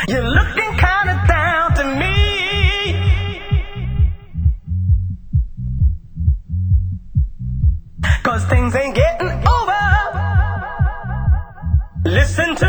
You're looking kinda down to me. Cause things ain't getting over. Listen to